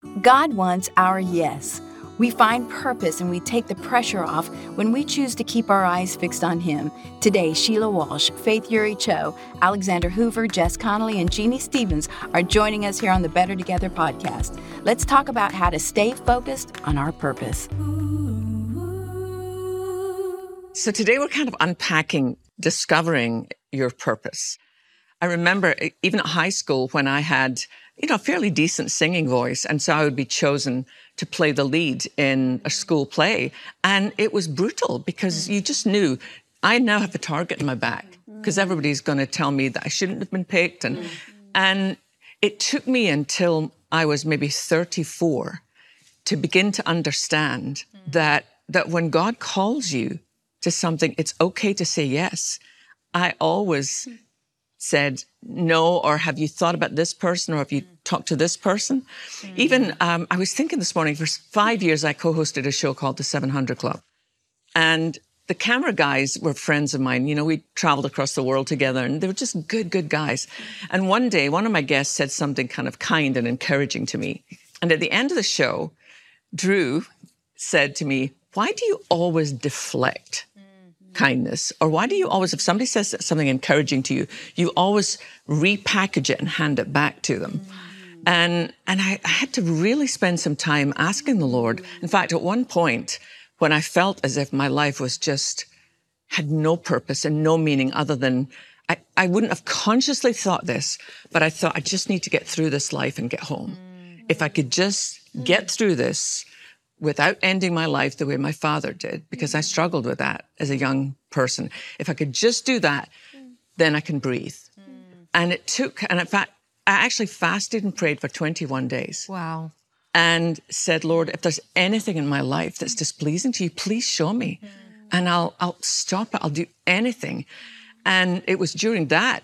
God wants our yes. We find purpose and we take the pressure off when we choose to keep our eyes fixed on Him. Today, Sheila Walsh, Faith Yuri Cho, Alexander Hoover, Jess Connolly, and Jeannie Stevens are joining us here on the Better Together podcast. Let's talk about how to stay focused on our purpose. So today we're kind of unpacking, discovering your purpose. I remember even at high school when I had, a fairly decent singing voice. And so I would be chosen to play the lead in a school play. And it was brutal because you just knew I now have a target in my back because everybody's going to tell me that I shouldn't have been picked. And it took me until I was maybe 34 to begin to understand that when God calls you to something, it's okay to say yes. I always said no, or have you thought about this person, or have you talked to this person? Even, I was thinking this morning, for 5 years, I co-hosted a show called The 700 Club. And the camera guys were friends of mine. We traveled across the world together, and they were just good guys. And one day, one of my guests said something kind of kind and encouraging to me. And at the end of the show, Drew said to me, "Why do you always deflect kindness? Or why do you always, if somebody says something encouraging to you, you always repackage it and hand it back to them?" And I had to really spend some time asking the Lord. In fact, at one point, when I felt as if my life was had no purpose and no meaning other than, I wouldn't have consciously thought this, but I thought, I just need to get through this life and get home. If I could just get through this without ending my life the way my father did, because I struggled with that as a young person. If I could just do that, then I can breathe. And in fact, I actually fasted and prayed for 21 days. Wow. And said, "Lord, if there's anything in my life that's displeasing to you, please show me. And I'll stop it. I'll do anything." And it was during that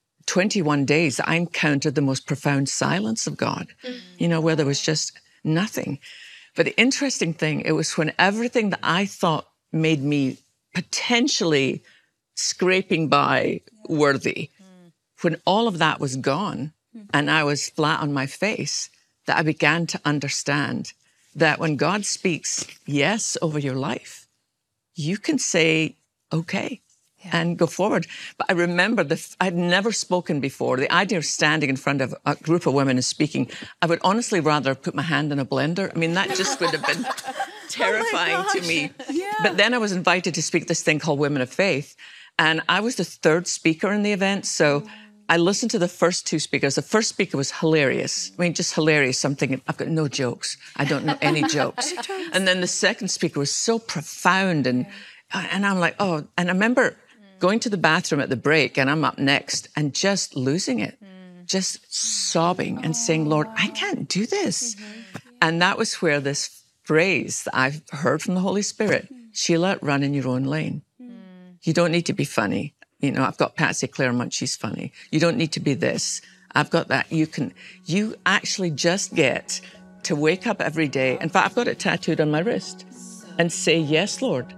21 days that I encountered the most profound silence of God, where there was just nothing. But the interesting thing, it was when everything that I thought made me potentially scraping by worthy, when all of that was gone and I was flat on my face, that I began to understand that when God speaks yes over your life, you can say, okay, and go forward. But I remember I'd never spoken before. The idea of standing in front of a group of women and speaking, I would honestly rather put my hand in a blender. I mean, that just would have been terrifying to me. Yeah. But then I was invited to speak this thing called Women of Faith. And I was the third speaker in the event. So I listened to the first two speakers. The first speaker was hilarious. I mean, just hilarious. I'm thinking, I've got no jokes. I don't know any jokes. And then the second speaker was so profound. And I'm like, oh, and I remember going to the bathroom at the break, and I'm up next and just losing it, just sobbing and saying, "Lord, I can't do this." And that was where this phrase that I've heard from the Holy Spirit, "Sheila, run in your own lane. You don't need to be funny. I've got Patsy Claremont, she's funny. You don't need to be this. I've got that. You actually just get to wake up every day." In fact, I've got it tattooed on my wrist, and say, "Yes, Lord."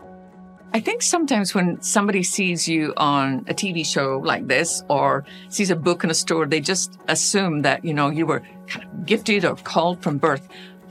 I think sometimes when somebody sees you on a TV show like this or sees a book in a store, they just assume that, you were kind of gifted or called from birth.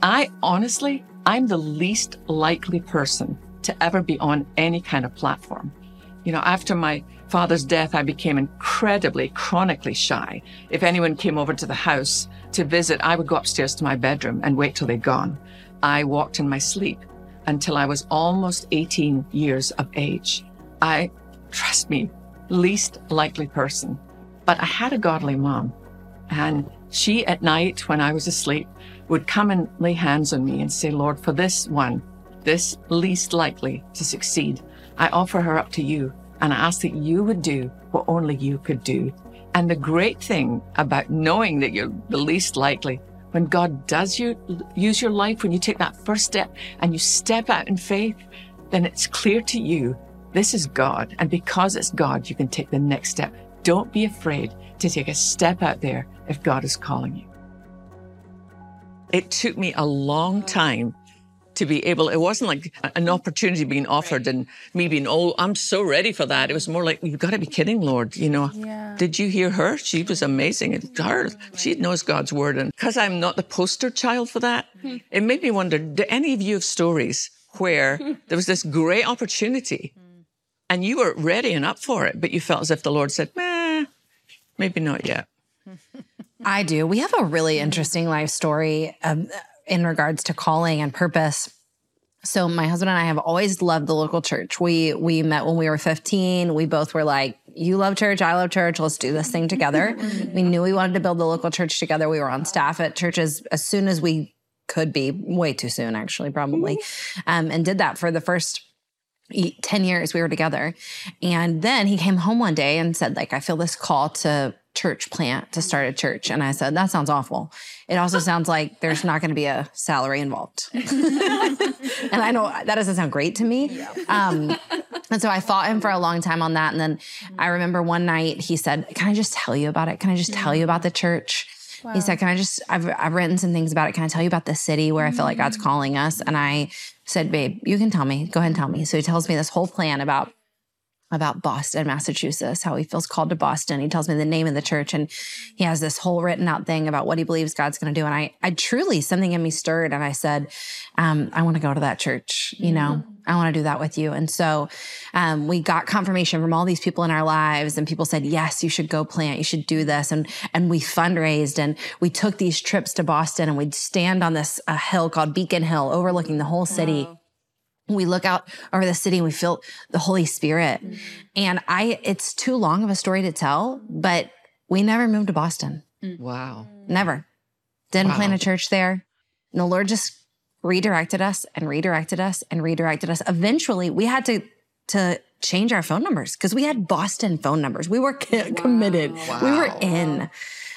I'm the least likely person to ever be on any kind of platform. After my father's death, I became incredibly, chronically shy. If anyone came over to the house to visit, I would go upstairs to my bedroom and wait till they'd gone. I walked in my sleep until I was almost 18 years of age. Trust me, least likely person. But I had a godly mom. And she, at night, when I was asleep, would come and lay hands on me and say, "Lord, for this one, this least likely to succeed, I offer her up to you. And I ask that you would do what only you could do." And the great thing about knowing that you're the least likely, when God does use your life, when you take that first step and you step out in faith, then it's clear to you, this is God. And because it's God, you can take the next step. Don't be afraid to take a step out there if God is calling you. It took me a long time to be able, it wasn't like an opportunity being offered and me being, oh, I'm so ready for that. It was more like, you've got to be kidding, Lord. Did you hear her? She was amazing. She knows God's word. And because I'm not the poster child for that, it made me wonder, do any of you have stories where there was this great opportunity and you were ready and up for it, but you felt as if the Lord said, maybe not yet? I do. We have a really interesting life story in regards to calling and purpose. So my husband and I have always loved the local church. We met when we were 15. We both were like, you love church, I love church. Let's do this thing together. We knew we wanted to build the local church together. We were on staff at churches as soon as we could be, way too soon, actually, probably, and did that for the first 10 years we were together. And then he came home one day and said, like, I feel this call to church plant, to start a church. And I said, that sounds awful. It also sounds like there's not going to be a salary involved. And I know that doesn't sound great to me. And so I fought him for a long time on that. And then I remember one night he said, can I just tell you about it? Can I just tell you about the church? Wow. He said, I've written some things about it. Can I tell you about the city where I feel like God's calling us? And I said, babe, you can tell me. Go ahead and tell me. So he tells me this whole plan about Boston, Massachusetts, how he feels called to Boston. He tells me the name of the church, and he has this whole written out thing about what he believes God's going to do. And I truly, something in me stirred, and I said, I want to go to that church. I want to do that with you. And so we got confirmation from all these people in our lives, and people said, yes, you should go plant. You should do this. And we fundraised, and we took these trips to Boston, and we'd stand on this hill called Beacon Hill, overlooking the whole city. Wow. We look out over the city and we feel the Holy Spirit. And it's too long of a story to tell, but we never moved to Boston. Wow. Never. Didn't plant a church there. And the Lord just redirected us and redirected us and redirected us. Eventually, we had to change our phone numbers because we had Boston phone numbers. We were committed. Wow. We were in.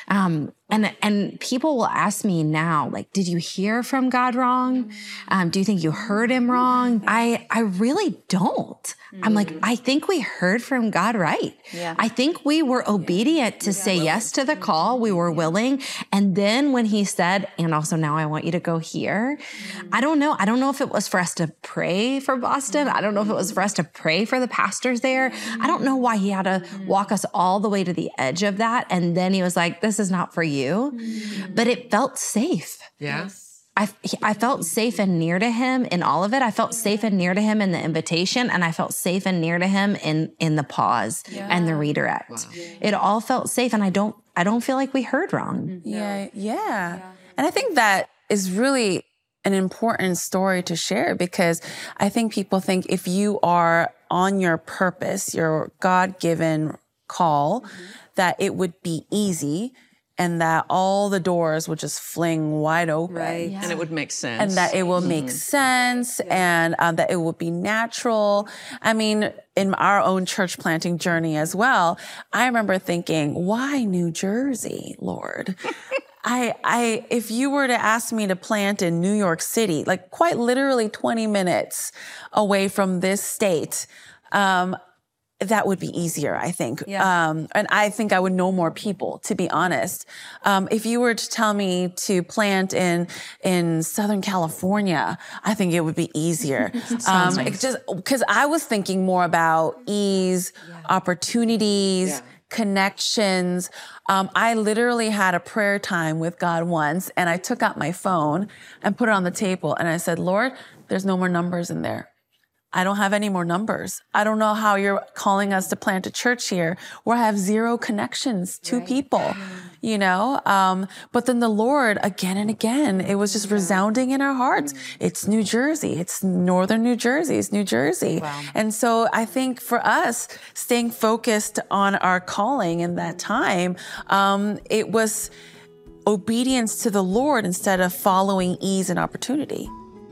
And people will ask me now, like, did you hear from God wrong? Do you think you heard him wrong? I really don't. I'm like, I think we heard from God right. Yeah. I think we were obedient to say yes to the call. We were willing. And then when he said, and also now I want you to go here, I don't know. I don't know if it was for us to pray for Boston. I don't know if it was for us to pray for the pastors there. I don't know why he had to walk us all the way to the edge of that. And then he was like, this is not for you. But it felt safe. Yeah. I felt safe and near to him in all of it. I felt safe and near to him in the invitation, and I felt safe and near to him in the pause and the redirect. Wow. It all felt safe, and I don't feel like we heard wrong. Yeah. And I think that is really an important story to share, because I think people think if you are on your purpose, your God-given call, that it would be easy and that all the doors would just fling wide open. Right. Yeah. And it would make sense. And that it will make sense, and that it would be natural. I mean, in our own church planting journey as well, I remember thinking, why New Jersey, Lord? If you were to ask me to plant in New York City, like quite literally 20 minutes away from this state, that would be easier, I think. Yeah. And I think I would know more people, to be honest. If you were to tell me to plant in Southern California, I think it would be easier. Because I was thinking more about ease, opportunities, connections. I literally had a prayer time with God once, and I took out my phone and put it on the table, and I said, Lord, there's no more numbers in there. I don't have any more numbers. I don't know how you're calling us to plant a church here where I have zero connections to people, But then the Lord, again and again, it was just resounding in our hearts. It's New Jersey. It's northern New Jersey. It's New Jersey. Wow. And so I think for us, staying focused on our calling in that time, it was obedience to the Lord instead of following ease and opportunity.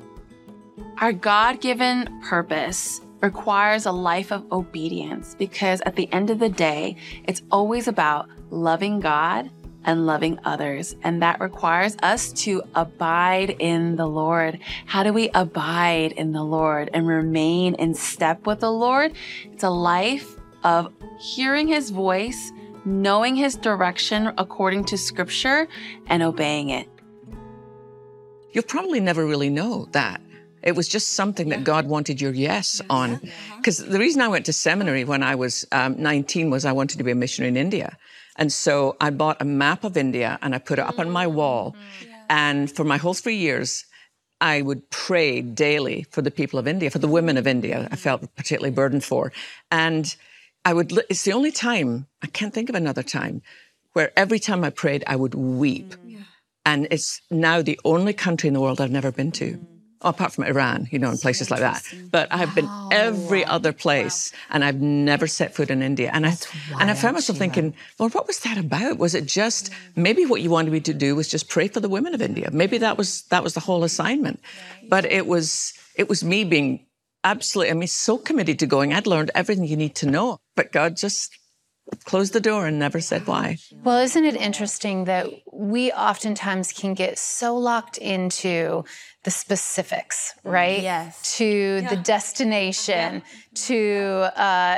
Our God-given purpose requires a life of obedience, because at the end of the day, it's always about loving God and loving others. And that requires us to abide in the Lord. How do we abide in the Lord and remain in step with the Lord? It's a life of hearing his voice, knowing his direction according to Scripture, and obeying it. You'll probably never really know that. It was just something that God wanted your yes on. Because the reason I went to seminary when I was 19 was I wanted to be a missionary in India. And so I bought a map of India and I put it up on my wall. And for my whole 3 years, I would pray daily for the people of India, for the women of India, I felt particularly burdened for. And it's the only time, I can't think of another time, where every time I prayed, I would weep. And it's now the only country in the world I've never been to. Apart from Iran, and places like that. But I've been every other place, and I've never set foot in India. And I found myself thinking, Lord, what was that about? Was it just, maybe what you wanted me to do was just pray for the women of India? Maybe that was the whole assignment. But it was me being absolutely, so committed to going. I'd learned everything you need to know. But God just closed the door and never said why. Well, isn't it interesting that we oftentimes can get so locked into the specifics, right? Yes. To the destination, to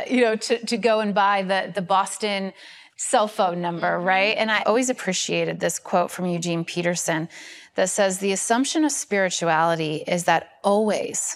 go and buy the Boston cell phone number, right? And I always appreciated this quote from Eugene Peterson that says, the assumption of spirituality is that always,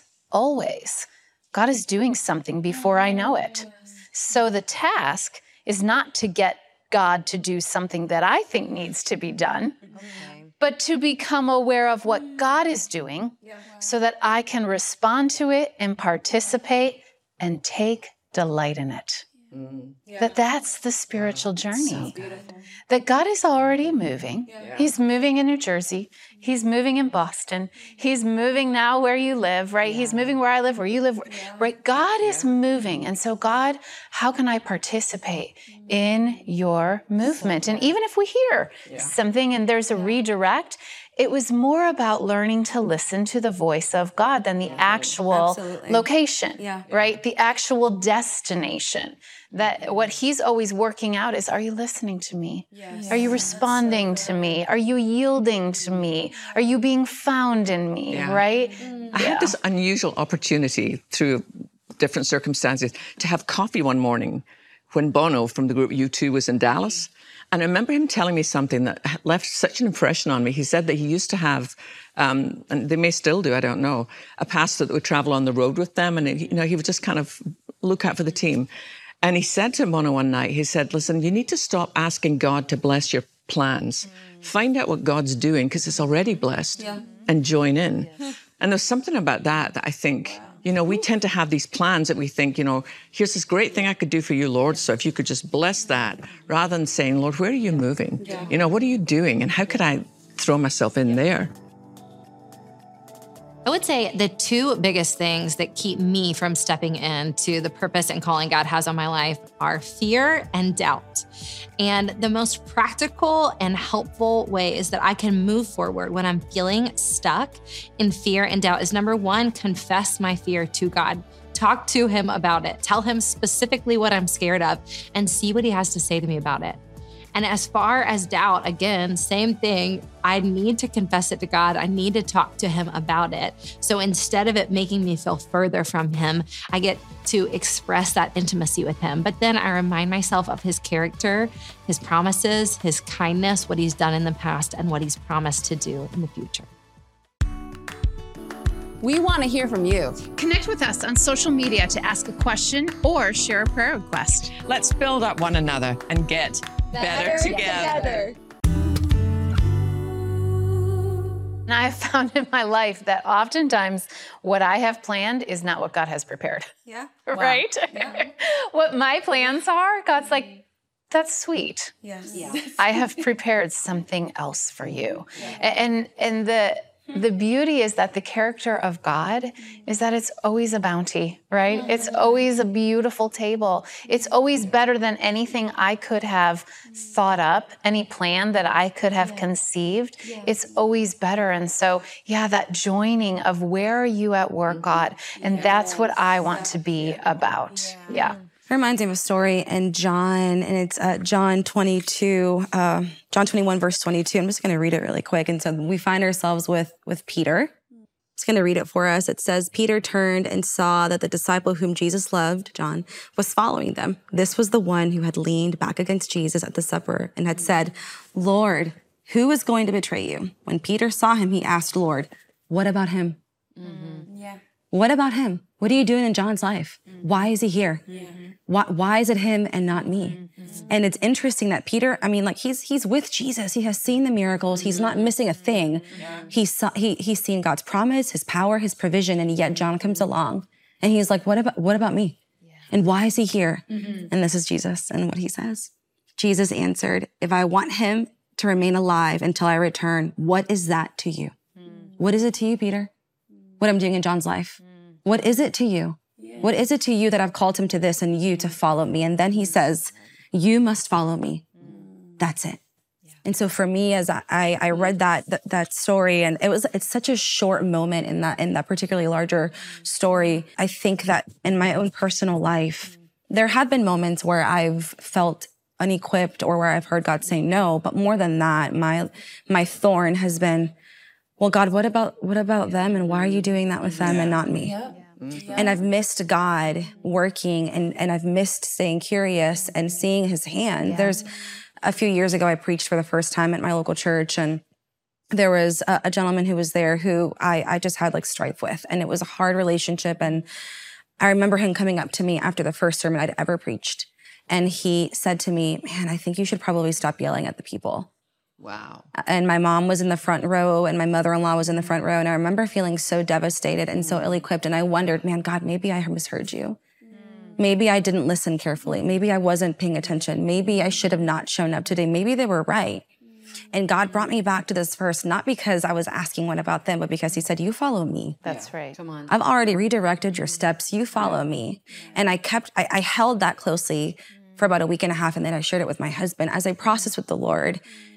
God is doing something before I know it. So the task is not to get God to do something that I think needs to be done, but to become aware of what God is doing so that I can respond to it and participate and take delight in it. That's the spiritual journey. That God is already moving. He's moving in New Jersey. He's moving in Boston. He's moving now where you live, right? He's moving where I live, where you live, right? God is moving. And so God, how can I participate in your movement? And even if we hear something and there's a redirect, it was more about learning to listen to the voice of God than the actual location, right? The actual destination. That what he's always working out is, are you listening to me? Are you responding to me? Are you yielding to me? Are you being found in me, right? I had this unusual opportunity through different circumstances to have coffee one morning when Bono from the group U2 was in Dallas. And I remember him telling me something that left such an impression on me. He said that he used to have, and they may still do, I don't know, a pastor that would travel on the road with them. And, he would just kind of look out for the team. And he said to Bono one night, he said, listen, you need to stop asking God to bless your plans. Find out what God's doing, because it's already blessed, and join in. And there's something about that I think, we tend to have these plans that we think, here's this great thing I could do for you, Lord. So if you could just bless that, rather than saying, Lord, where are you moving? What are you doing? And how could I throw myself in there? I would say the two biggest things that keep me from stepping into the purpose and calling God has on my life are fear and doubt. And the most practical and helpful ways that I can move forward when I'm feeling stuck in fear and doubt is, number one, confess my fear to God. Talk to him about it. Tell him specifically what I'm scared of and see what he has to say to me about it. And as far as doubt, again, same thing. I need to confess it to God. I need to talk to him about it. So instead of it making me feel further from him, I get to express that intimacy with him. But then I remind myself of his character, his promises, his kindness, what he's done in the past, and what he's promised to do in the future. We want to hear from you. Connect with us on social media to ask a question or share a prayer request. Let's build up one another and get better together. And I have found in my life that oftentimes what I have planned is not what God has prepared. Yeah. Right? Yeah. What my plans are, God's like, that's sweet. Yes. I have prepared something else for you. And the beauty is that the character of God is that it's always a bounty, right? It's always a beautiful table. It's always better than anything I could have thought up, any plan that I could have conceived. It's always better. And so, that joining of where are you at work, God? And that's what I want to be about. Yeah. It reminds me of a story in John, and it's John 21, verse 22. I'm just going to read it really quick. And so we find ourselves with Peter. I'm just going to read it for us. It says, Peter turned and saw that the disciple whom Jesus loved, John, was following them. This was the one who had leaned back against Jesus at the supper and had said, Lord, who is going to betray you? When Peter saw him, he asked, Lord, what about him? Mm-hmm. What about him? What are you doing in John's life? Why is he here? Why is it him and not me? And it's interesting that Peter, I mean, like he's with Jesus. He has seen the miracles. He's not missing a thing. He's seen God's promise, his power, his provision, and yet John comes along and he's like, what about me? And why is he here? And this is Jesus and what he says. Jesus answered, if I want him to remain alive until I return, what is that to you? What is it to you, Peter? What I'm doing in John's life? What is it to you? What is it to you that I've called him to this and you to follow me? And then he says, you must follow me. That's it. And so for me, as I read that story, and it's such a short moment in that particularly larger story. I think that in my own personal life, there have been moments where I've felt unequipped or where I've heard God say no. But more than that, my thorn has been, well, God, what about them? And why are you doing that with them and not me? And I've missed God working and I've missed staying curious and seeing his hand. There's a few years ago, I preached for the first time at my local church, and there was a gentleman who was there who I just had like strife with, and it was a hard relationship. And I remember him coming up to me after the first sermon I'd ever preached. And he said to me, man, I think you should probably stop yelling at the people. Wow. And my mom was in the front row and my mother-in-law was in the front row. And I remember feeling so devastated and so ill-equipped. And I wondered, man, God, maybe I misheard you. Maybe I didn't listen carefully. Maybe I wasn't paying attention. Maybe I should have not shown up today. Maybe they were right. And God brought me back to this verse, not because I was asking what about them, but because he said, you follow me. That's right. Come on. I've already redirected your steps. You follow me. And I held that closely for about a week and a half. And then I shared it with my husband. As I processed with the Lord,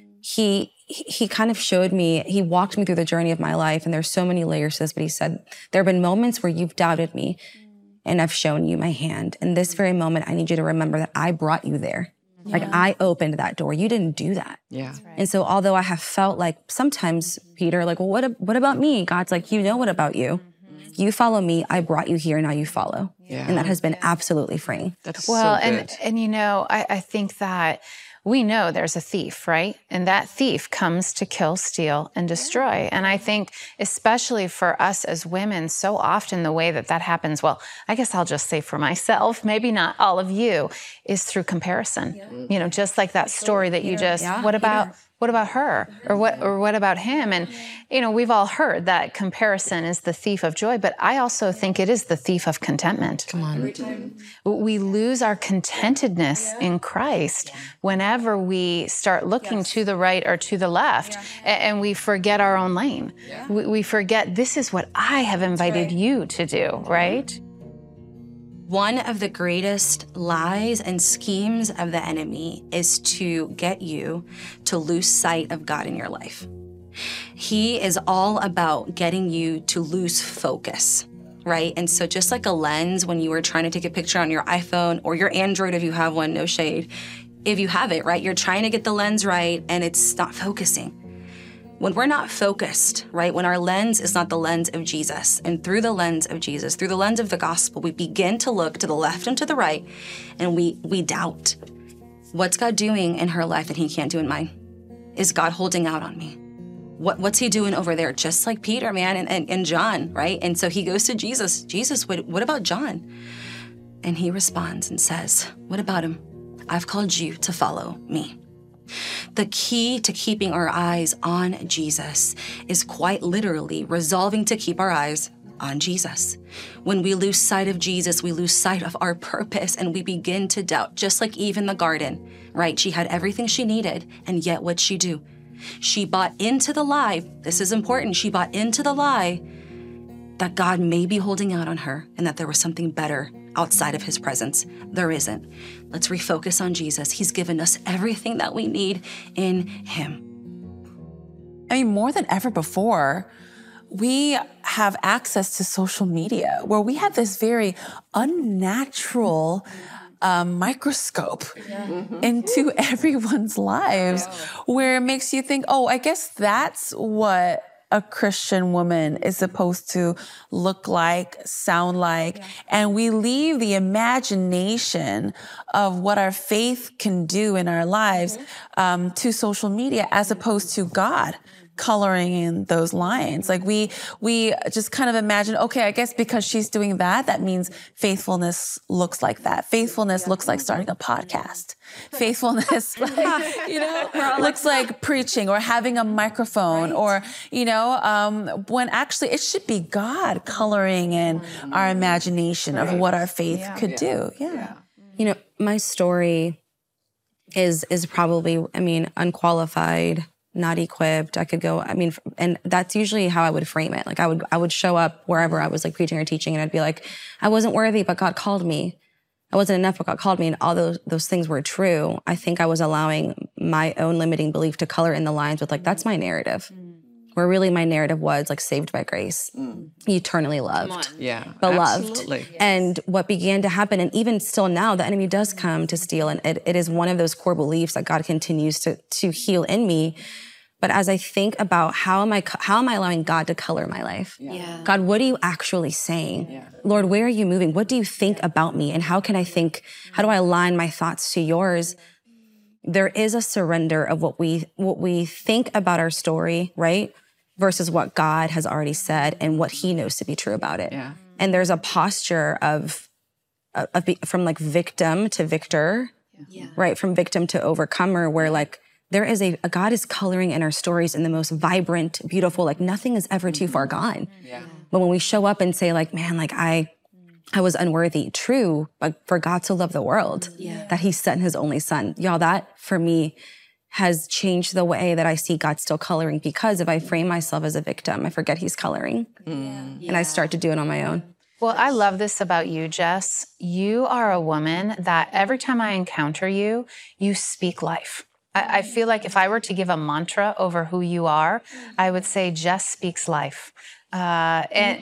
he kind of showed me, he walked me through the journey of my life. And there's so many layers to this, but he said, there have been moments where you've doubted me and I've shown you my hand. In this very moment, I need you to remember that I brought you there. Like I opened that door. You didn't do that. Yeah. Right. And so although I have felt like sometimes, Peter, like, well, what about me? God's like, you know what about you? You follow me. I brought you here. Now you follow. Yeah. And that has been absolutely freeing. That's Well, so good. and you know, I think that we know there's a thief, right? And that thief comes to kill, steal, and destroy. And I think especially for us as women, so often the way that happens, well, I guess I'll just say for myself, maybe not all of you, is through comparison. You know, just like that story that you just, what about her? Or what about him? And, you know, we've all heard that comparison is the thief of joy, but I also think it is the thief of contentment. Come on. We lose our contentedness in Christ whenever we start looking to the right or to the left, and we forget our own lane. We forget this is what I have invited you to do, right? One of the greatest lies and schemes of the enemy is to get you to lose sight of God in your life. He is all about getting you to lose focus, right? And so just like a lens, when you were trying to take a picture on your iPhone or your Android, if you have one, no shade, if you have it, right, you're trying to get the lens right and it's not focusing. When we're not focused, right, when our lens is not the lens of Jesus, and through the lens of Jesus, through the lens of the gospel, we begin to look to the left and to the right, and we doubt. What's God doing in her life that he can't do in mine? Is God holding out on me? What's he doing over there? Just like Peter, man, and John, right? And so he goes to Jesus. Jesus, what about John? And he responds and says, what about him? I've called you to follow me. The key to keeping our eyes on Jesus is quite literally resolving to keep our eyes on Jesus. When we lose sight of Jesus, we lose sight of our purpose and we begin to doubt, just like Eve in the garden, right? She had everything she needed, and yet what'd she do? She bought into the lie. This is important. She bought into the lie that God may be holding out on her and that there was something better outside of his presence. There isn't. Let's refocus on Jesus. He's given us everything that we need in him. I mean, more than ever before, we have access to social media where we have this very unnatural microscope into everyone's lives where it makes you think, oh, I guess that's what a Christian woman is supposed to look like, sound like, and we leave the imagination of what our faith can do in our lives to social media as opposed to God. coloring in those lines. Like we just kind of imagine, okay, I guess because she's doing that, that means faithfulness looks like that. Faithfulness looks like starting a podcast. Faithfulness, looks like preaching or having a microphone or, when actually it should be God coloring in our imagination of what our faith could do. Yeah. My story is probably, unqualified, not equipped. I could go, and that's usually how I would frame it. Like I would show up wherever I was like preaching or teaching and I'd be like, I wasn't worthy, but God called me. I wasn't enough, but God called me. And all those things were true. I think I was allowing my own limiting belief to color in the lines with like, that's my narrative. Where really my narrative was like saved by grace, eternally loved, beloved. Absolutely. And what began to happen, and even still now, the enemy does come to steal. And it is one of those core beliefs that God continues to heal in me. But as I think about how am I allowing God to color my life? God, what are you actually saying? Lord, where are you moving? What do you think about me? And how do I align my thoughts to yours? There is a surrender of what we think about our story, right? Versus what God has already said and what he knows to be true about it. Yeah. And there's a posture from like victim to victor, right? From victim to overcomer where like there is a God is coloring in our stories in the most vibrant, beautiful, like nothing is ever too far gone. Yeah. But when we show up and say like, man, like I was unworthy, true, but for God to love the world, that he sent his only son. Y'all, that for me has changed the way that I see God still coloring, because if I frame myself as a victim, I forget he's coloring. And I start to do it on my own. Well, I love this about you, Jess. You are a woman that every time I encounter you, you speak life. I feel like if I were to give a mantra over who you are, I would say Jess speaks life. And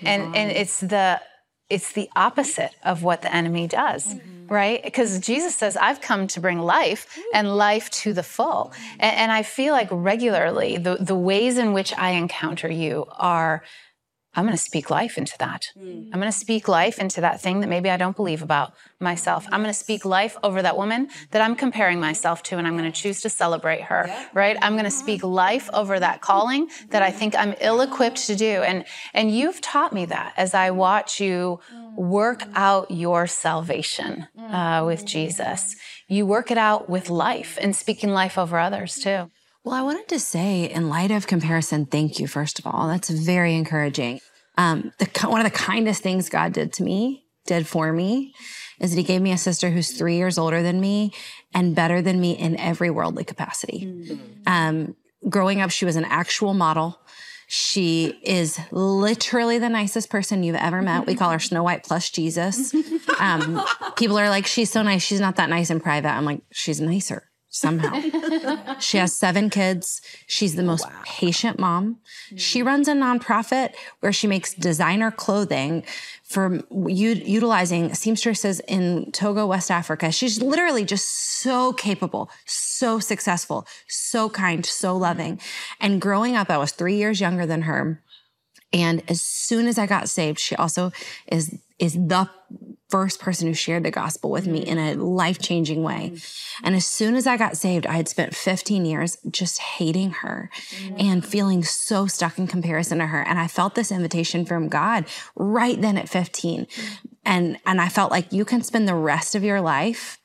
it's the opposite of what the enemy does. Right? Because Jesus says, I've come to bring life and life to the full. And I feel like regularly the ways in which I encounter you are, I'm going to speak life into that. I'm going to speak life into that thing that maybe I don't believe about myself. I'm going to speak life over that woman that I'm comparing myself to, and I'm going to choose to celebrate her, right? I'm going to speak life over that calling that I think I'm ill-equipped to do. And you've taught me that as I watch you work out your salvation with Jesus. You work it out with life and speaking life over others too. Well, I wanted to say, in light of comparison, thank you, first of all. That's very encouraging. One of the kindest things God did for me, is that he gave me a sister who's 3 years older than me and better than me in every worldly capacity. Growing up, she was an actual model. She is literally the nicest person you've ever met. We call her Snow White plus Jesus. People are like, she's so nice. She's not that nice in private. I'm like, she's nicer. Somehow. She has 7 kids. She's the most patient mom. She runs a nonprofit where she makes designer clothing for utilizing seamstresses in Togo, West Africa. She's literally just so capable, so successful, so kind, so loving. And growing up, I was 3 years younger than her. And as soon as I got saved, she also is the first person who shared the gospel with me in a life-changing way. And as soon as I got saved, I had spent 15 years just hating her and feeling so stuck in comparison to her. And I felt this invitation from God right then at 15. And I felt like you can spend the rest of your life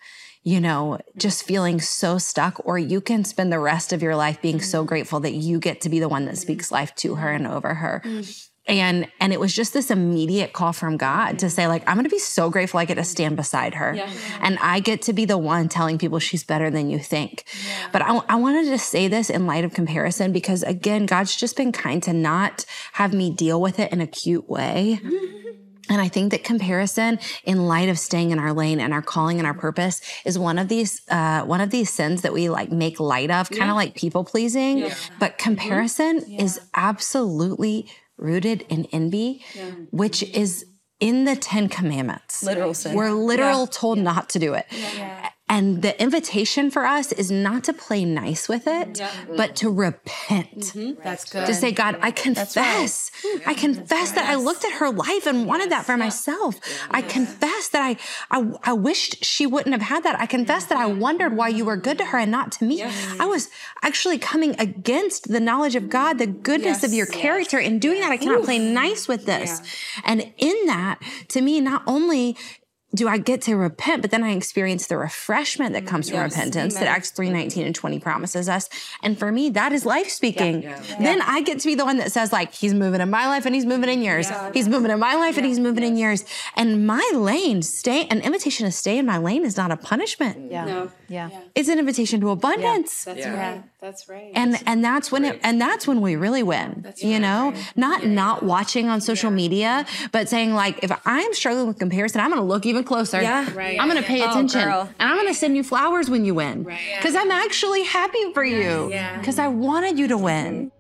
just feeling so stuck, or you can spend the rest of your life being so grateful that you get to be the one that speaks life to her and over her. And it was just this immediate call from God to say, like, I'm going to be so grateful I get to stand beside her. And I get to be the one telling people she's better than you think. But I wanted to say this in light of comparison, because again, God's just been kind to not have me deal with it in a cute way. And I think that comparison, in light of staying in our lane and our calling and our purpose, is one of these sins that we like make light of, kind of like people pleasing. But comparison is absolutely rooted in envy, which is in the 10 Commandments. Literal sin. We're told not to do it. And the invitation for us is not to play nice with it, but to repent. That's good. To say, God, I confess. I confess that I looked at her life and wanted that for myself. I confess that I wished she wouldn't have had that. I confess that I wondered why you were good to her and not to me. I was actually coming against the knowledge of God, the goodness of your character. In doing that, I cannot play nice with this. And in that, to me, not only do I get to repent, but then I experience the refreshment that comes from repentance that Acts 3:19 and 20 promises us. And for me, that is life speaking. Then I get to be the one that says, like, he's moving in my life and he's moving in yours. He's moving in my life and he's moving in yours. And my lane, an invitation to stay in my lane is not a punishment. It's an invitation to abundance. That's right. That's right. And that's when we really win. Not watching on social media, but saying, like, if I'm struggling with comparison, I'm going to look even closer. I'm going to pay attention. And I'm going to send you flowers when you win. Because I'm actually happy for you. Because I wanted you to win.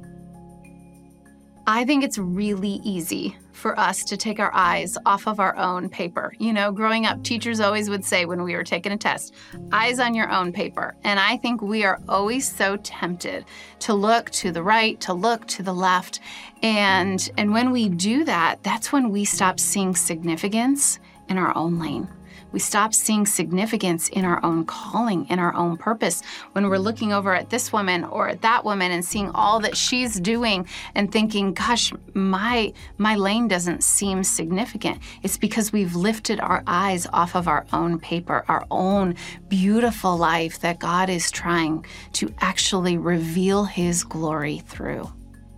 I think it's really easy for us to take our eyes off of our own paper. Growing up, teachers always would say when we were taking a test, eyes on your own paper. And I think we are always so tempted to look to the right, to look to the left. And when we do that, that's when we stop seeing significance in our own lane. We stop seeing significance in our own calling, in our own purpose. When we're looking over at this woman or at that woman and seeing all that she's doing and thinking, gosh, my lane doesn't seem significant. It's because we've lifted our eyes off of our own paper, our own beautiful life that God is trying to actually reveal his glory through.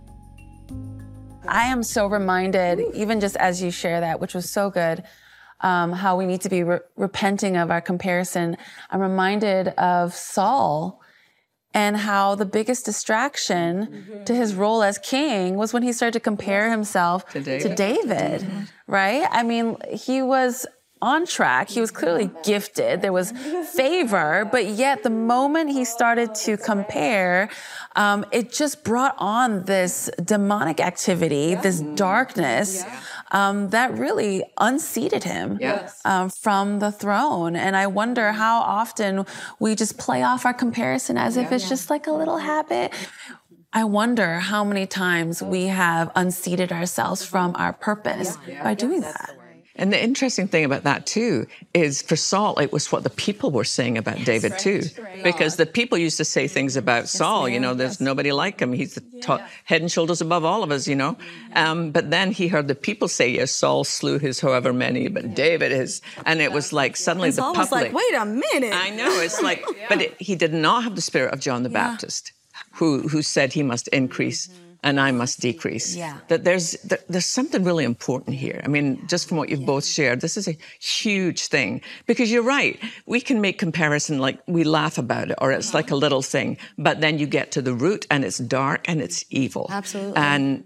I am so reminded, even just as you share that, which was so good, how we need to be repenting of our comparison. I'm reminded of Saul and how the biggest distraction to his role as king was when he started to compare himself to David, right? I mean, he was on track. He was clearly gifted. There was favor, but yet the moment he started to compare, it just brought on this demonic activity, this darkness, that really unseated him from the throne. And I wonder how often we just play off our comparison as if it's just like a little habit. I wonder how many times we have unseated ourselves from our purpose by doing that. And the interesting thing about that too is for Saul, it was what the people were saying about David too. Because the people used to say things about Saul, there's nobody like him. He's the head and shoulders above all of us, But then he heard the people say, yes, Saul slew his however many, but David is. And it was like suddenly the public. Saul was like, wait a minute. I know, it's like, but he did not have the spirit of John the Baptist, who said he must increase and I must decrease. That there's something really important here. I mean, just from what you've both shared, this is a huge thing. Because you're right, we can make comparison like we laugh about it, or it's like a little thing, but then you get to the root and it's dark and it's evil. Absolutely. And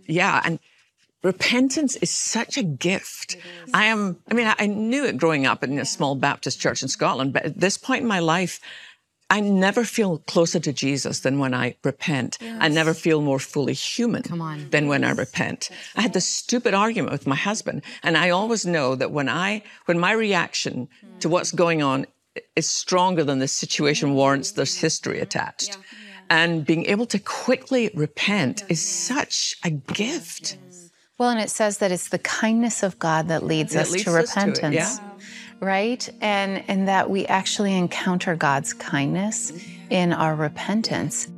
repentance is such a gift. I knew it growing up in a small Baptist church in Scotland, but at this point in my life, I never feel closer to Jesus than when I repent. I never feel more fully human than when I repent. I had this stupid argument with my husband, and I always know that when my reaction to what's going on is stronger than the situation warrants, there's history attached. And being able to quickly repent is such a gift. Well, and it says that it's the kindness of God that leads us to repentance. Right? And that we actually encounter God's kindness in our repentance.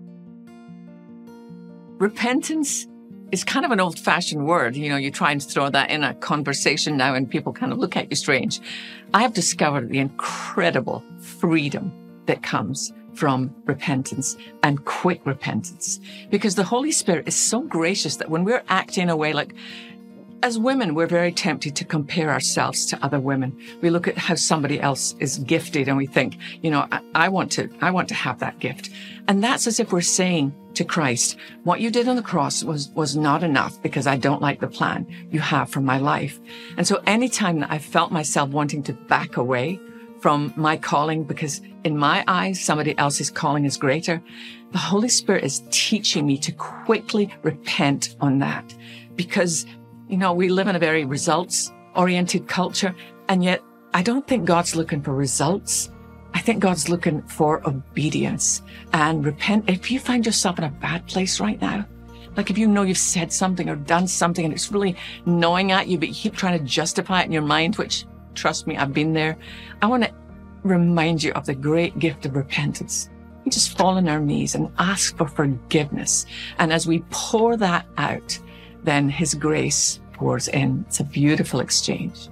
Repentance is kind of an old-fashioned word. You try and throw that in a conversation now and people kind of look at you strange. I have discovered the incredible freedom that comes from repentance and quick repentance. Because the Holy Spirit is so gracious that when we're acting away like, as women, we're very tempted to compare ourselves to other women. We look at how somebody else is gifted and we think, I want to have that gift. And that's as if we're saying to Christ, what you did on the cross was not enough because I don't like the plan you have for my life. And so anytime that I felt myself wanting to back away from my calling because in my eyes, somebody else's calling is greater, the Holy Spirit is teaching me to quickly repent on that. Because we live in a very results-oriented culture, and yet I don't think God's looking for results. I think God's looking for obedience and repent. If you find yourself in a bad place right now, like if you know you've said something or done something and it's really gnawing at you, but you keep trying to justify it in your mind, which, trust me, I've been there. I want to remind you of the great gift of repentance. We just fall on our knees and ask for forgiveness. And as we pour that out, then His grace pours in. It's a beautiful exchange.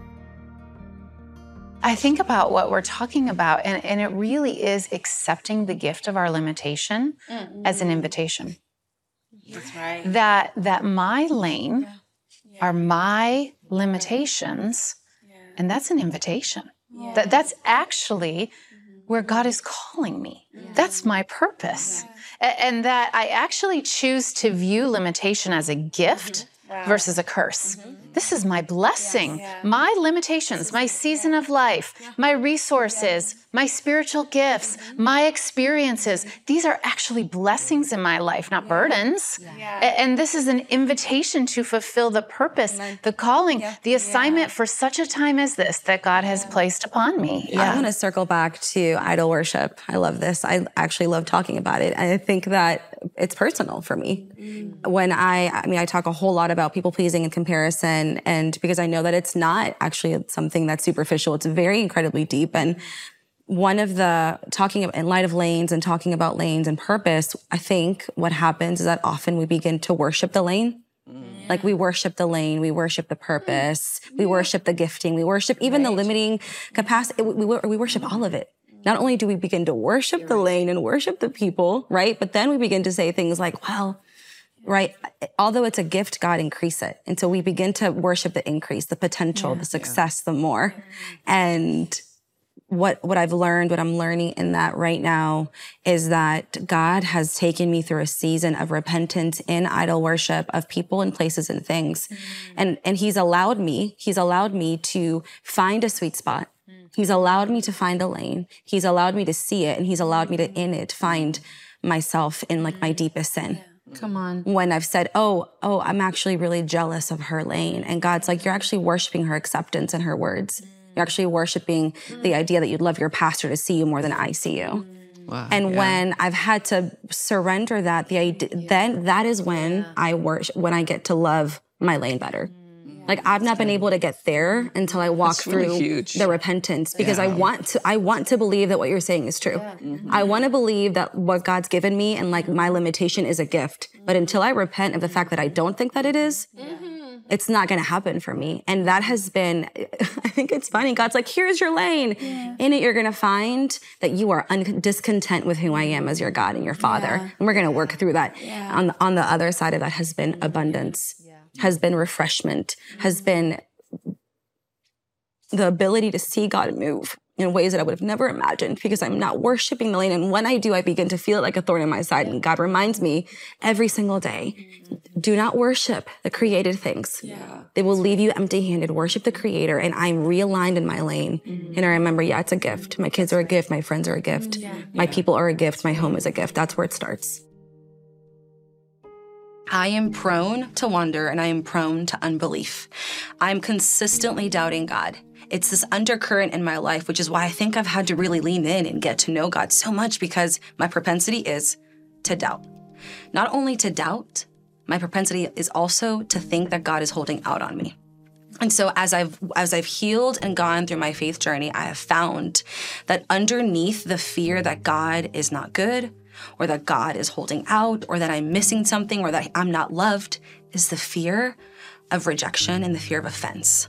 I think about what we're talking about, and it really is accepting the gift of our limitation as an invitation. That's right. That my lane are my limitations, and that's an invitation. That's actually where God is calling me. That's my purpose. And that I actually choose to view limitation as a gift versus a curse. This is my blessing, my limitations, my season of life, my resources, my spiritual gifts, my experiences. These are actually blessings in my life, not burdens. And this is an invitation to fulfill the purpose, the calling, the assignment for such a time as this that God has placed upon me. I want to circle back to idol worship. I love this. I actually love talking about it. I think that it's personal for me. When I talk a whole lot about people pleasing and comparison, and because I know that it's not actually something that's superficial. It's very incredibly deep. And one of the talking in light of lanes and talking about lanes and purpose, I think what happens is that often we begin to worship the lane. Like we worship the lane, we worship the purpose, we worship the gifting, we worship even the limiting capacity. We worship all of it. Not only do we begin to worship the lane and worship the people, right? But then we begin to say things like, well, right, although it's a gift, God increase it. And so we begin to worship the increase, the potential, the success, the more. And what I've learned, what I'm learning in that right now is that God has taken me through a season of repentance in idol worship of people and places and things. And He's allowed me to find a sweet spot. He's allowed me to find a lane. He's allowed me to see it, and He's allowed me to in it find myself in like my deepest sin. Come on. When I've said, oh, I'm actually really jealous of her lane. And God's like, you're actually worshiping her acceptance and her words. You're actually worshiping the idea that you'd love your pastor to see you more than I see you. Wow, and when I've had to surrender that, then that is when I worship, when I get to love my lane better. Like I've not been able to get there until I walk through the repentance, because I want to believe that what you're saying is true. I want to believe that what God's given me and like my limitation is a gift. But until I repent of the fact that I don't think that it is, it's not going to happen for me. And that has been, I think it's funny. God's like, here's your lane. In it, you're going to find that you are discontent with who I am as your God and your Father. And we're going to work through that. On the other side of that has been abundance. Has been refreshment, has been the ability to see God move in ways that I would have never imagined, because I'm not worshiping the lane. And when I do, I begin to feel it like a thorn in my side. And God reminds me every single day, do not worship the created things. They will leave you empty-handed. Worship the Creator. And I'm realigned in my lane. And I remember, it's a gift. My kids are a gift. My friends are a gift. My people are a gift. My home is a gift. That's where it starts. I am prone to wonder, and I am prone to unbelief. I'm consistently doubting God. It's this undercurrent in my life, which is why I think I've had to really lean in and get to know God so much, because my propensity is to doubt. Not only to doubt, my propensity is also to think that God is holding out on me. And so as I've healed and gone through my faith journey, I have found that underneath the fear that God is not good, or that God is holding out, or that I'm missing something, or that I'm not loved, is the fear of rejection and the fear of offense.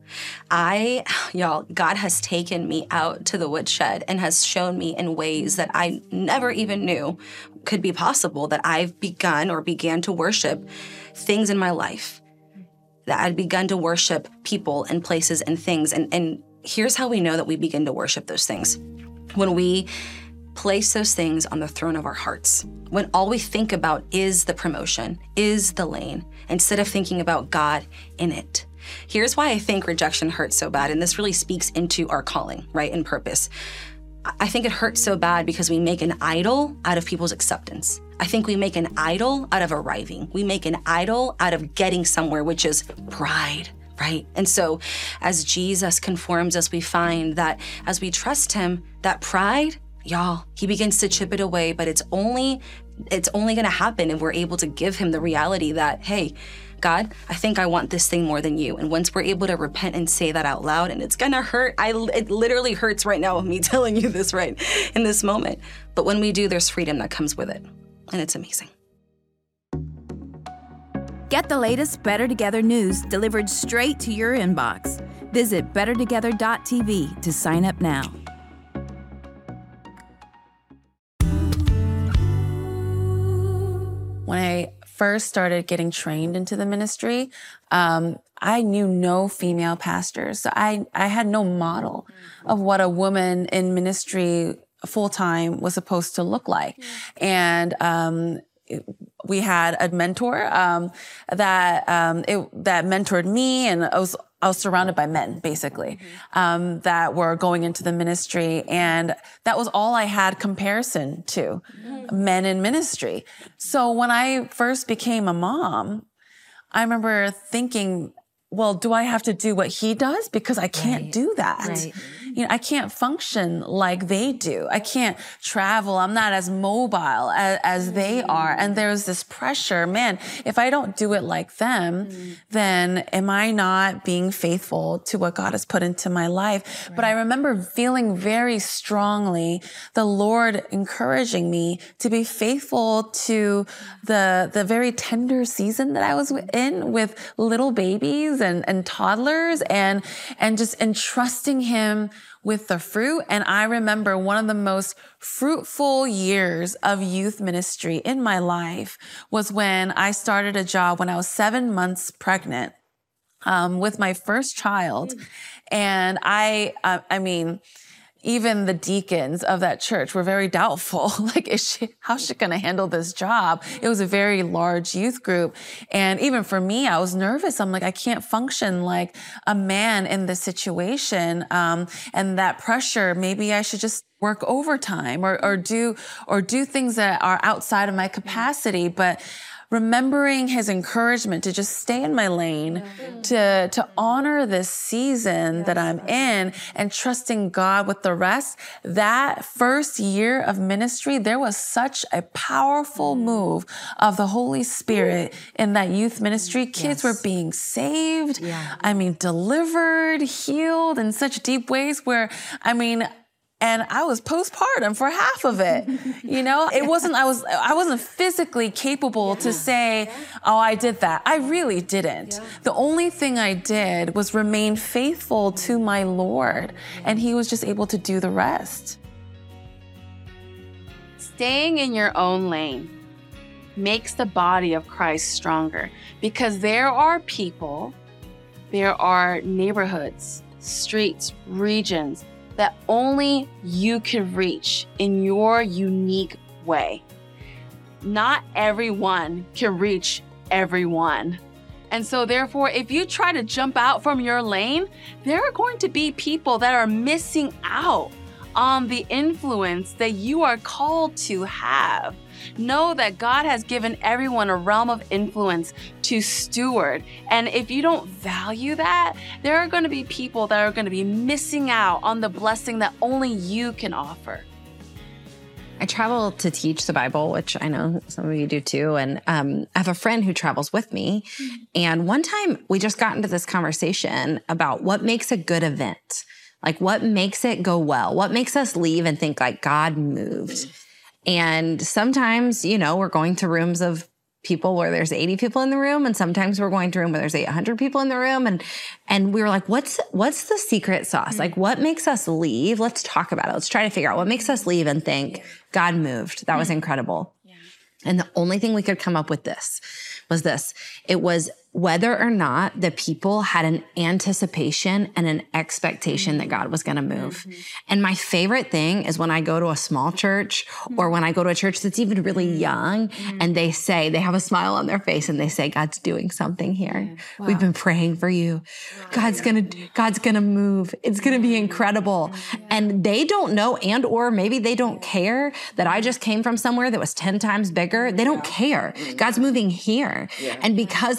God has taken me out to the woodshed and has shown me in ways that I never even knew could be possible, that I've began to worship things in my life, that I'd begun to worship people and places and things. And here's how we know that we begin to worship those things. When we place those things on the throne of our hearts, when all we think about is the promotion, is the lane, instead of thinking about God in it. Here's why I think rejection hurts so bad, and this really speaks into our calling, right, and purpose. I think it hurts so bad because we make an idol out of people's acceptance. I think we make an idol out of arriving. We make an idol out of getting somewhere, which is pride. right? And so as Jesus conforms us, we find that as we trust him, that pride, y'all, he begins to chip it away, but it's only going to happen if we're able to give him the reality that, hey, God, I think I want this thing more than you. And once we're able to repent and say that out loud, and it's gonna hurt. It literally hurts right now with me telling you this right in this moment. But when we do, there's freedom that comes with it. And it's amazing. Get the latest Better Together news delivered straight to your inbox. Visit bettertogether.tv to sign up now. When I first started getting trained into the ministry, I knew no female pastors. So I had no model of what a woman in ministry full-time was supposed to look like. And we had a mentor that mentored me, and I was surrounded by men, basically, that were going into the ministry. And that was all I had comparison to, men in ministry. So when I first became a mom, I remember thinking, well, do I have to do what he does? Because I can't do that. Right. You know, I can't function like they do. I can't travel. I'm not as mobile as they are. And there's this pressure, man, if I don't do it like them, then am I not being faithful to what God has put into my life? Right. But I remember feeling very strongly the Lord encouraging me to be faithful to the very tender season that I was in with little babies and toddlers and just entrusting him with the fruit. And I remember one of the most fruitful years of youth ministry in my life was when I started a job when I was 7 months pregnant with my first child. And I mean, even the deacons of that church were very doubtful. Like, how's she going to handle this job? It was a very large youth group. And even for me, I was nervous. I'm like, I can't function like a man in this situation. And that pressure, maybe I should just work overtime or do things that are outside of my capacity. But remembering his encouragement to just stay in my lane, to honor this season that I'm in and trusting God with the rest. That first year of ministry, there was such a powerful move of the Holy Spirit in that youth ministry. Kids were being saved. I mean, delivered, healed in such deep ways where, and I was postpartum for half of it. You know, I wasn't physically capable to say, oh, I did that. I really didn't. The only thing I did was remain faithful to my Lord, and he was just able to do the rest. Staying in your own lane makes the body of Christ stronger, because there are people, there are neighborhoods, streets, regions that only you can reach in your unique way. Not everyone can reach everyone. And so therefore, if you try to jump out from your lane, there are going to be people that are missing out on the influence that you are called to have. Know that God has given everyone a realm of influence to steward. And if you don't value that, there are going to be people that are going to be missing out on the blessing that only you can offer. I travel to teach the Bible, which I know some of you do too. And I have a friend who travels with me. And one time we just got into this conversation about what makes a good event. Like, what makes it go well? What makes us leave and think like God moved? And sometimes, you know, we're going to rooms of people where there's 80 people in the room. And sometimes we're going to a room where there's 800 people in the room. And we were like, what's the secret sauce? Like, what makes us leave? Let's talk about it. Let's try to figure out what makes us leave and think God moved. That was incredible. And the only thing we could come up with was this. It was whether or not the people had an anticipation and an expectation that God was going to move. And my favorite thing is when I go to a small church or when I go to a church that's even really young and they have a smile on their face and they say, God's doing something here. Wow. We've been praying for you. God's going to move. It's going to be incredible. And they don't know, or maybe they don't care that I just came from somewhere that was 10 times bigger. They don't care. God's moving here. And because of that,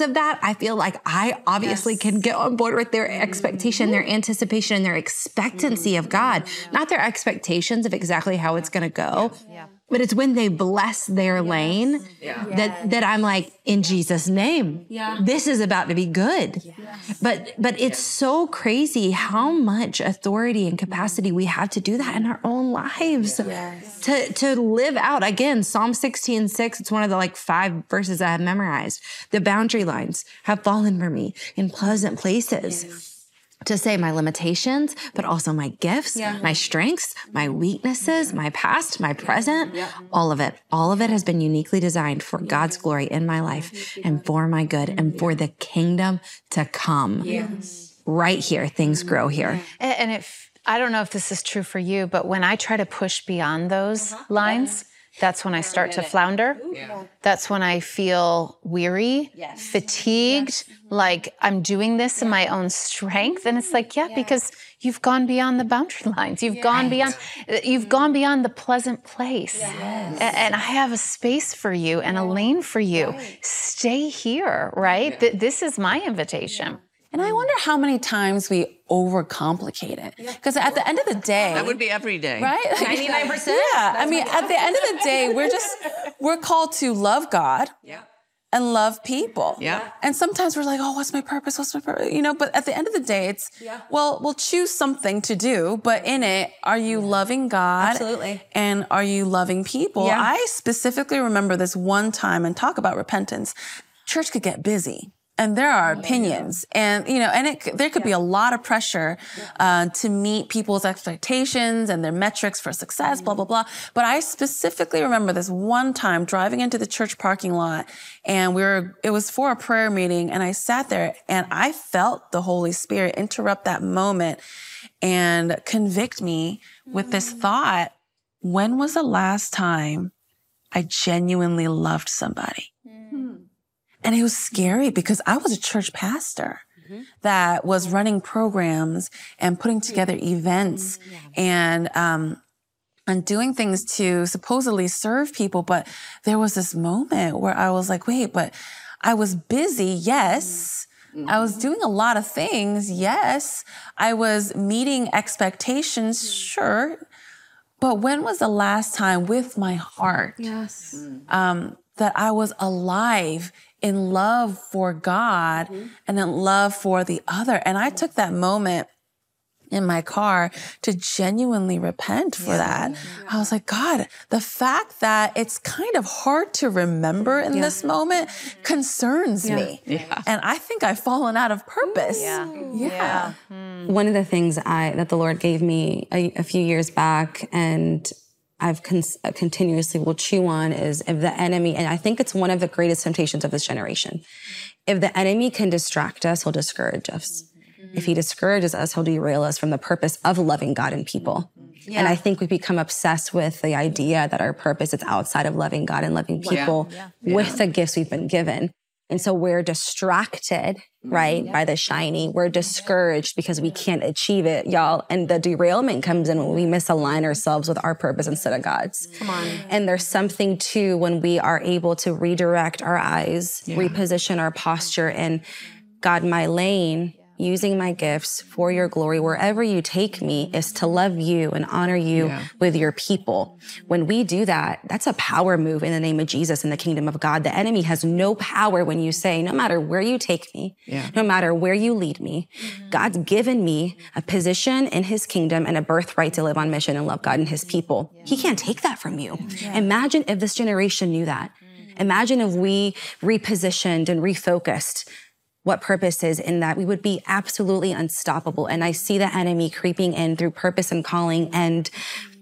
I feel like I obviously can get on board with their expectation, their anticipation, their expectancy of God, not their expectations of exactly how it's going to go. But it's when they bless their lane that I'm like, in Jesus' name, this is about to be good. But it's so crazy how much authority and capacity we have to do that in our own lives. To live out, again, Psalm 16:6, it's one of the 5 verses I have memorized. The boundary lines have fallen for me in pleasant places. To say my limitations, but also my gifts, my strengths, my weaknesses, my past, my present, all of it. All of it has been uniquely designed for God's glory in my life and for my good and for the kingdom to come. Right here, things grow here. And if I don't know if this is true for you, but when I try to push beyond those lines, that's when I start to flounder. That's when I feel weary, fatigued, like I'm doing this in my own strength. And it's like, because you've gone beyond the boundary lines. You've gone beyond the pleasant place. And I have a space for you and a lane for you. Stay here, right? This is my invitation. And I wonder how many times we overcomplicate it. Because at the end of the day... That would be every day. Right? 99%. Yeah. I mean, at the end of the day, we're called to love God and love people. And sometimes we're like, oh, what's my purpose? What's my purpose? But at the end of the day, it's, well, we'll choose something to do, but in it, are you loving God? Absolutely. And are you loving people? I specifically remember this one time, and talk about repentance. Church could get busy. And there are opinions, and there could be a lot of pressure to meet people's expectations and their metrics for success, blah, blah, blah. But I specifically remember this one time driving into the church parking lot, and it was for a prayer meeting, and I sat there and I felt the Holy Spirit interrupt that moment and convict me with this thought: when was the last time I genuinely loved somebody? And it was scary because I was a church pastor that was running programs and putting together events and doing things to supposedly serve people. But there was this moment where I was like, wait, but I was busy. Yes. I was doing a lot of things. Yes. I was meeting expectations. Sure. But when was the last time with my heart that I was alive in love for God and in love for the other? And I took that moment in my car to genuinely repent for that. I was like, God, the fact that it's kind of hard to remember in this moment concerns me. And I think I've fallen out of purpose. One of the things that the Lord gave me a few years back, and I've continuously will chew on, is if the enemy, and I think it's one of the greatest temptations of this generation, if the enemy can distract us, he'll discourage us. If he discourages us, he'll derail us from the purpose of loving God and people. And I think we become obsessed with the idea that our purpose is outside of loving God and loving people with the gifts we've been given. And so we're distracted, right, by the shiny. We're discouraged because we can't achieve it, y'all. And the derailment comes in when we misalign ourselves with our purpose instead of God's. Come on. And there's something, too, when we are able to redirect our eyes, reposition our posture, and God, my lane, using my gifts for your glory, wherever you take me, is to love you and honor you with your people. When we do that, that's a power move in the name of Jesus in the kingdom of God. The enemy has no power when you say, no matter where you take me, no matter where you lead me, God's given me a position in his kingdom and a birthright to live on mission and love God and his people. He can't take that from you. Imagine if this generation knew that. Imagine if we repositioned and refocused what purpose is, in that we would be absolutely unstoppable. And I see the enemy creeping in through purpose and calling and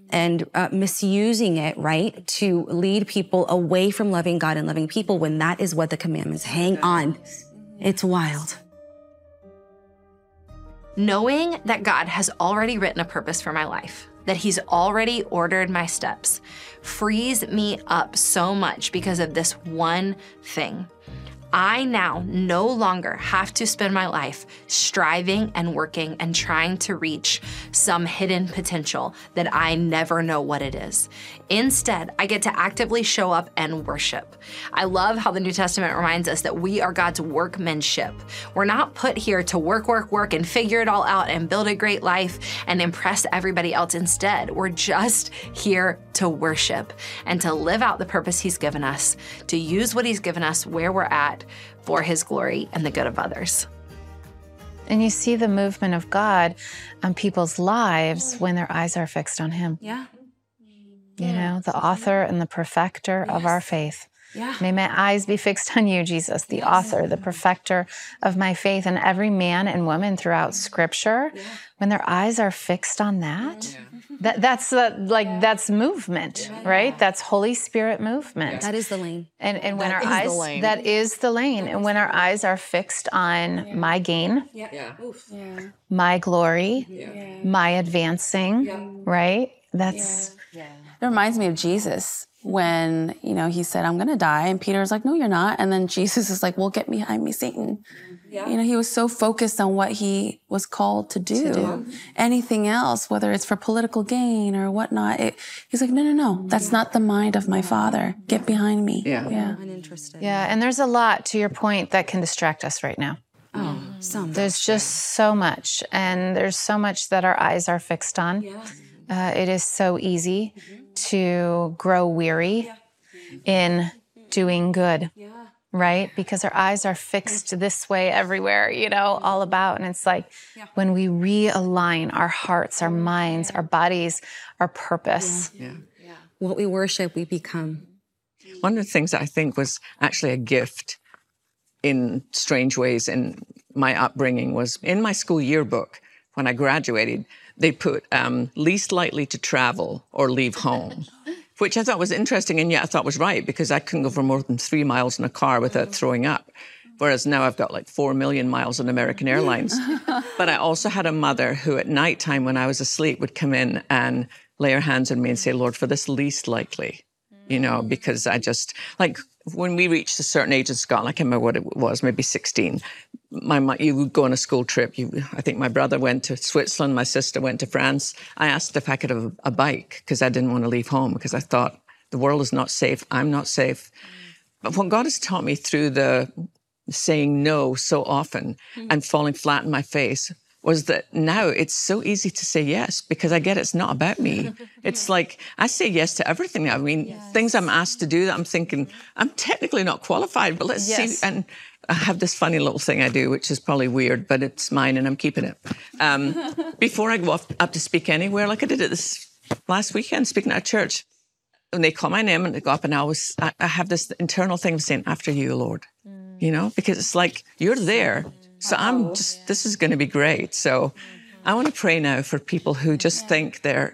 misusing it, right, to lead people away from loving God and loving people, when that is what the commandments hang on. It's wild. Knowing that God has already written a purpose for my life, that he's already ordered my steps, frees me up so much because of this one thing. I now no longer have to spend my life striving and working and trying to reach some hidden potential that I never know what it is. Instead, I get to actively show up and worship. I love how the New Testament reminds us that we are God's workmanship. We're not put here to work, and figure it all out and build a great life and impress everybody else. Instead, we're just here to worship and to live out the purpose He's given us, to use what He's given us where we're at for His glory and the good of others. And you see the movement of God on people's lives when their eyes are fixed on Him. Yeah. You know, the author and the perfecter of our faith. Yeah. May my eyes be fixed on you, Jesus, the author, the perfecter of my faith. And every man and woman throughout Scripture, when their eyes are fixed on that, that's movement, right? That's Holy Spirit movement. That is the lane. And when our eyes, that is the lane. And when our eyes are fixed on my gain, my glory, my advancing, right? That's... It reminds me of Jesus when, he said, I'm going to die. And Peter's like, no, you're not. And then Jesus is like, well, get behind me, Satan. Yeah. He was so focused on what he was called to do. Anything else, whether it's for political gain or whatnot, he's like, no, that's not the mind of my Father. Get behind me. Yeah. Uninterested. Yeah, and there's a lot, to your point, that can distract us right now. Oh, so much. There's just so much. And there's so much that our eyes are fixed on. It is so easy to grow weary in doing good, right? Because our eyes are fixed this way everywhere, all about. And it's like when we realign our hearts, our minds, our bodies, our purpose. What we worship, we become. One of the things that I think was actually a gift in strange ways in my upbringing was in my school yearbook, when I graduated, they put least likely to travel or leave home, which I thought was interesting, and yet I thought was right, because I couldn't go for more than 3 miles in a car without throwing up. Whereas now I've got like 4 million miles on American Airlines. But I also had a mother who at nighttime when I was asleep would come in and lay her hands on me and say, Lord, for this least likely, because I just, like when we reached a certain age in Scotland, I can't remember what it was, maybe 16, you would go on a school trip. I think my brother went to Switzerland, my sister went to France. I asked if I could have a bike because I didn't want to leave home, because I thought the world is not safe, I'm not safe. But what God has taught me through the saying no so often and falling flat on my face was that now it's so easy to say yes, because I get it's not about me. It's like I say yes to everything now. I mean, things I'm asked to do that I'm thinking, I'm technically not qualified, but let's see. And I have this funny little thing I do, which is probably weird, but it's mine and I'm keeping it. Before I go up to speak anywhere, like I did it this last weekend, speaking at a church, when they call my name and they go up, and I have this internal thing of saying, after you, Lord, because it's like, you're there. So this is going to be great. So I want to pray now for people who just think their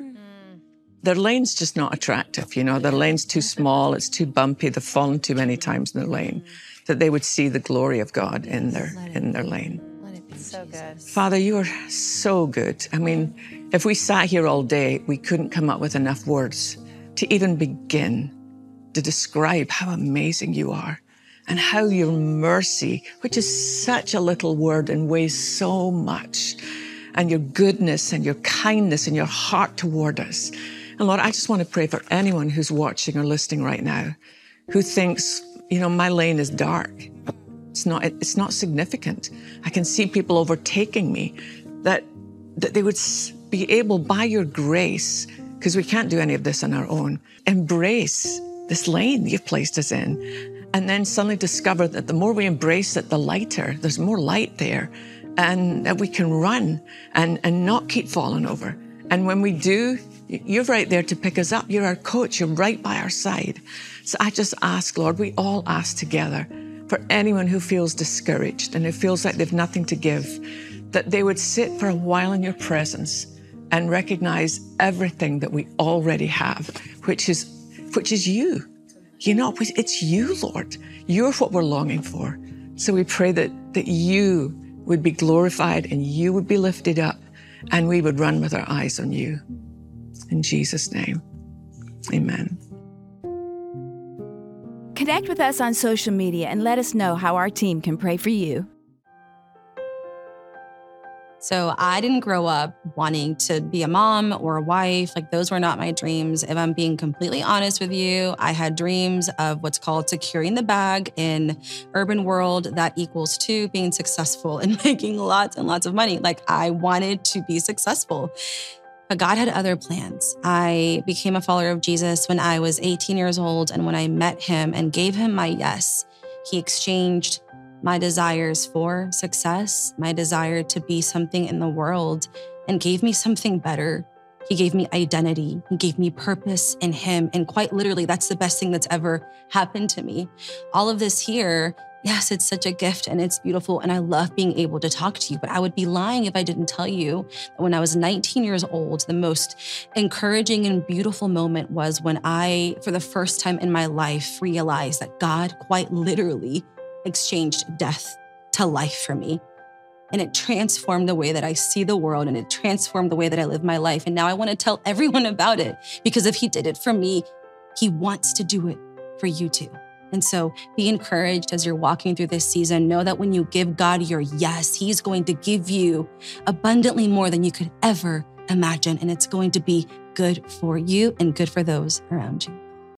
lane's just not attractive. Their lane's too small, it's too bumpy, they've fallen too many times in their lane, that they would see the glory of God in their lane. So good. Father, you are so good. I mean, if we sat here all day, we couldn't come up with enough words to even begin to describe how amazing you are. And how your mercy, which is such a little word and weighs so much, and your goodness and your kindness and your heart toward us. And Lord, I just want to pray for anyone who's watching or listening right now who thinks, my lane is dark. It's not significant. I can see people overtaking me, that they would be able, by your grace, because we can't do any of this on our own, embrace this lane you've placed us in. And then suddenly discover that the more we embrace it, the lighter, there's more light there, and that we can run and not keep falling over. And when we do, you're right there to pick us up. You're our coach. You're right by our side. So I just ask, Lord, we all ask together for anyone who feels discouraged and who feels like they've nothing to give, that they would sit for a while in your presence and recognize everything that we already have, which is you. It's you, Lord. You're what we're longing for. So we pray that you would be glorified and you would be lifted up and we would run with our eyes on you. In Jesus' name, amen. Connect with us on social media and let us know how our team can pray for you. So I didn't grow up wanting to be a mom or a wife. Like, those were not my dreams. If I'm being completely honest with you, I had dreams of what's called securing the bag in urban world. That equals to being successful and making lots and lots of money. Like, I wanted to be successful. But God had other plans. I became a follower of Jesus when I was 18 years old. And when I met him and gave him my yes, he exchanged my desires for success, my desire to be something in the world, and gave me something better. He gave me identity. He gave me purpose in him. And quite literally, that's the best thing that's ever happened to me. All of this here, yes, it's such a gift and it's beautiful. And I love being able to talk to you, but I would be lying if I didn't tell you that when I was 19 years old, the most encouraging and beautiful moment was when I, for the first time in my life, realized that God quite literally exchanged death to life for me. And it transformed the way that I see the world, and it transformed the way that I live my life. And now I want to tell everyone about it, because if he did it for me, he wants to do it for you too. And so be encouraged as you're walking through this season. Know that when you give God your yes, he's going to give you abundantly more than you could ever imagine. And it's going to be good for you and good for those around you.